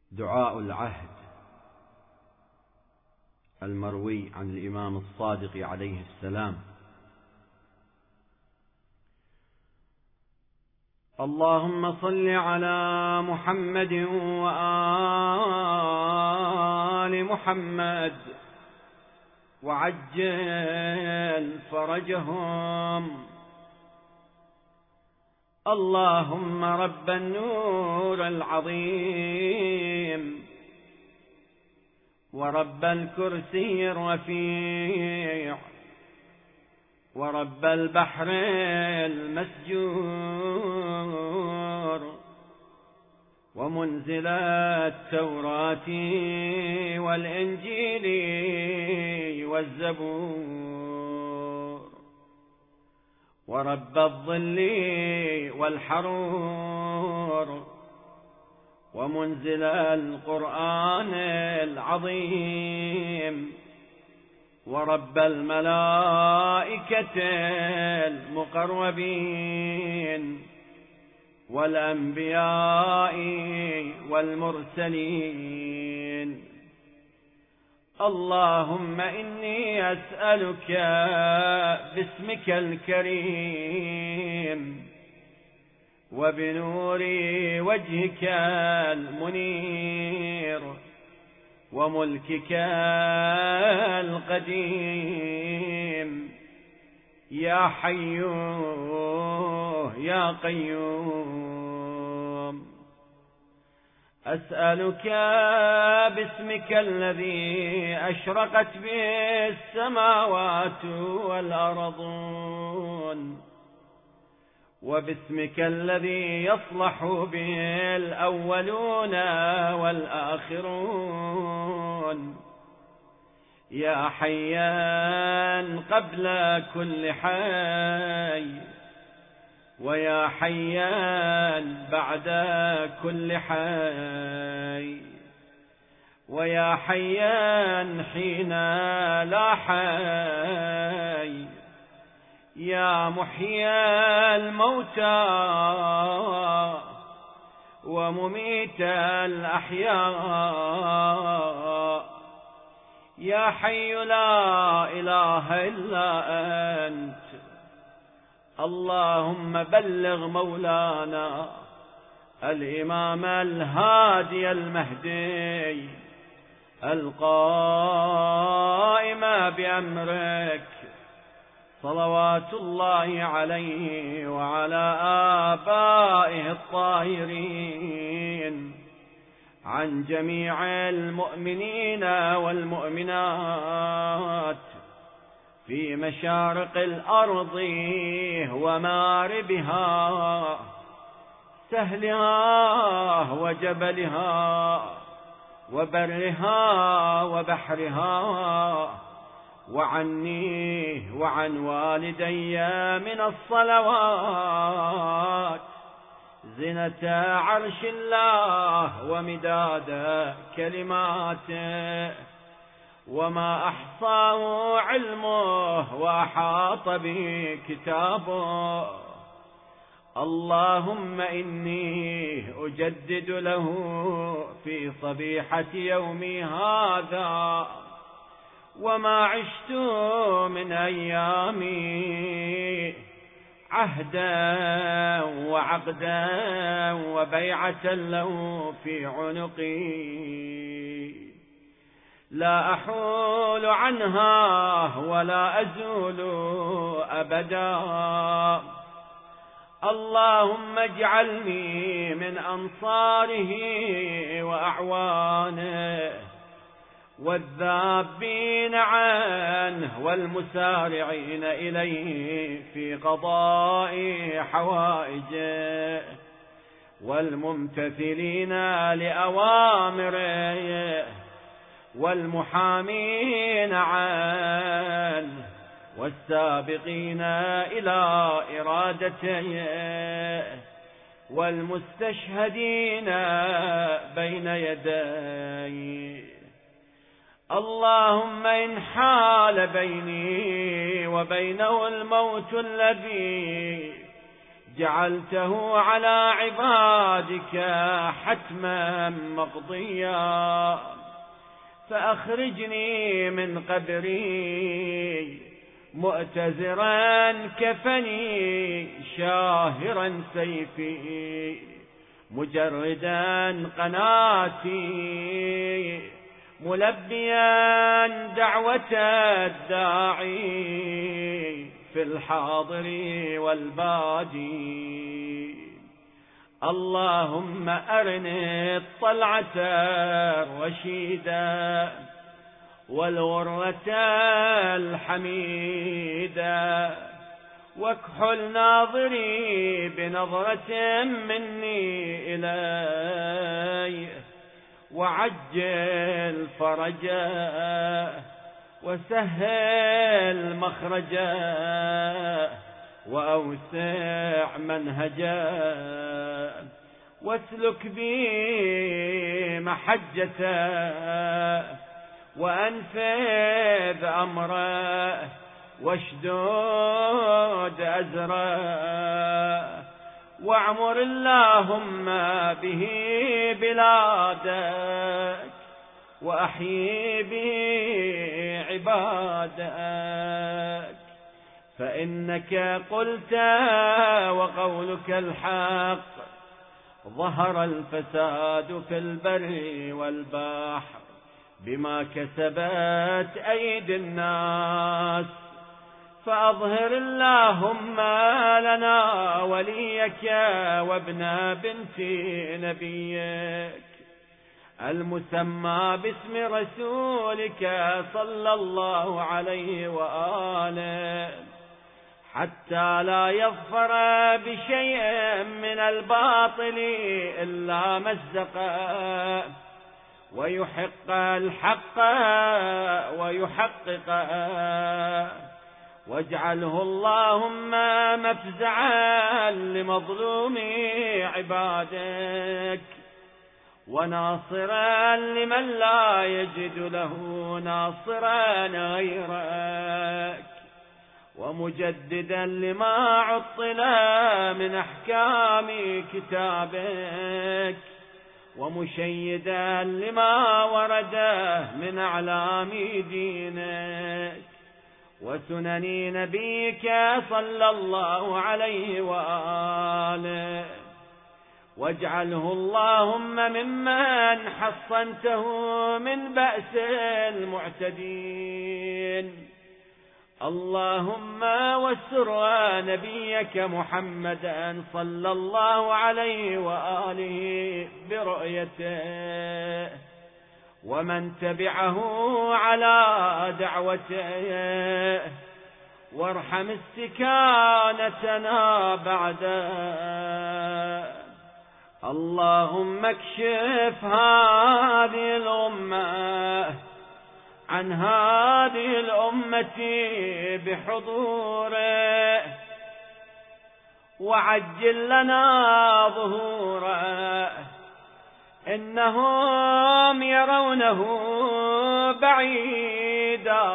دعاء العهد المروي عن الإمام الصادق عليه السلام: اللهم صل على محمد وآل محمد وعجل فرجهم. اللهم رب النور العظيم ورب الكرسي الرفيع ورب البحر المسجور ومنزل التوراة والإنجيل والزبور ورب الظل والحرور ومنزل القرآن العظيم ورب الملائكة المقربين والأنبياء والمرسلين. اللهم إني أسألك باسمك الكريم وبنور وجهك المنير وملكك القديم يا حي يا قيوم، أسألك باسمك الذي أشرقت به السماوات والأرضون وباسمك الذي يصلح به الأولون والآخرون يا حيان قبل كل حي ويا حيان بعد كل حي ويا حيان حين لا حي يا محيي الموتى ومميت الأحياء يا حي لا إله إلا أنت. اللهم بلغ مولانا الإمام الهادي المهدي القائم بأمرك صلوات الله عليه وعلى آبائه الطاهرين عن جميع المؤمنين والمؤمنات في مشارق الأرض ومغاربها سهلها وجبلها وبرها وبحرها وعني وعن والدي من الصلوات زنة عرش الله ومداد كلماته وما أحصاه علمه وأحاط به كتابه. اللهم إني أجدد له في صبيحة يومي هذا وما عشت من أيامي عهدا وعقدا وبيعة له في عنقي لا أحول عنها ولا أزول أبدا. اللهم اجعلني من أنصاره وأعوانه والذابين عنه والمسارعين إليه في قضاء حوائجه والممتثلين لأوامره والمحامين عنه والسابقين إلى إرادته والمستشهدين بين يديه. اللهم إن حال بيني وبينه الموت الذي جعلته على عبادك حتما مقضيا، فأخرجني من قبري مؤتزرا كفني شاهرا سيفي مجردا قناتي ملبيا دعوة الداعي في الحاضر والبادي. اللهم أرني الطلعة الرشيدة والغرة الحميدة، واكحل ناظري بنظرة مني إليه، وعجل فرجه وسهل مخرجه وأوسع منهجه، واسلك بي محجته وأنفذ أمره واشدود أزره، واعمر اللهم به بلادك وأحيي به عبادك، فإنك قلت وقولك الحق، ظهر الفساد في البر والبحر بما كسبت أيدي الناس، فأظهر اللهم لنا وليك وابن بنت نبيك المسمى باسم رسولك صلى الله عليه وآله، حتى لا يظفر بشيء من الباطل إلا مزقه، ويحق الحق ويحققه، واجعله اللهم مفزعا لمظلوم عبادك، وناصرا لمن لا يجد له ناصرا غيرك، ومجددا لما عطل من أحكام كتابك، ومشيدا لما ورد من أعلام دينك وسنن نبيك صلى الله عليه وآله، واجعله اللهم ممن حصنته من بأس المعتدين. اللهم واستر نبيك محمدا صلى الله عليه وآله برؤيته، ومن تبعه على دعوته، وارحم استكانتنا بعده. اللهم اكشف هذه الأمة عن هذه الأمة بحضوره، وعجل لنا ظهوره، إنهم يرونه بعيدا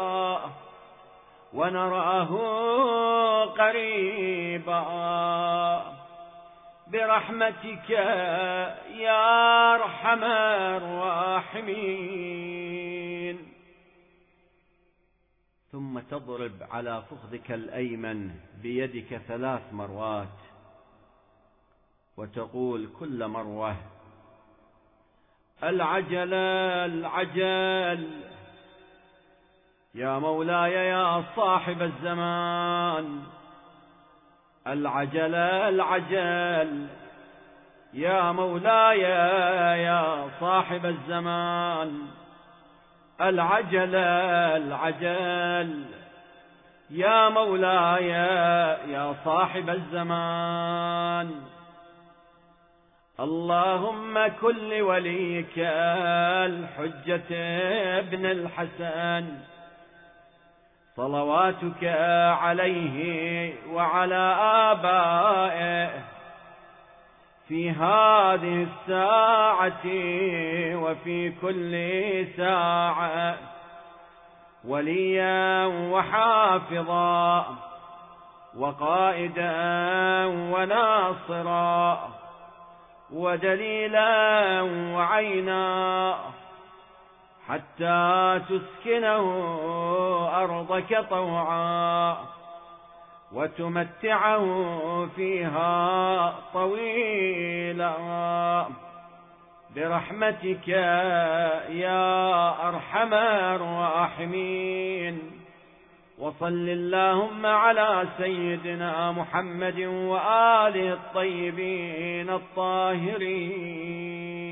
ونراه قريبا، برحمتك يا أرحم الراحمين. ثم تضرب على فخذك الأيمن بيدك 3 مرات، وتقول كل مروة: العجل العجل يا مولاي يا صاحب الزمان، العجل العجل يا مولاي يا صاحب الزمان، العجل العجل يا مولاي يا صاحب الزمان. اللهم كن لوليك الحجة ابن الحسن صلواتك عليه وعلى آبائه في هذه الساعة وفي كل ساعة وليا وحافظا، وقائدا وناصرا ودليلا وعينا، حتى تسكنه أرضك طوعا وتمتعه فيها طويلا برحمتك يا أرحم الراحمين. وصل اللهم على سيدنا محمد وآله الطيبين الطاهرين.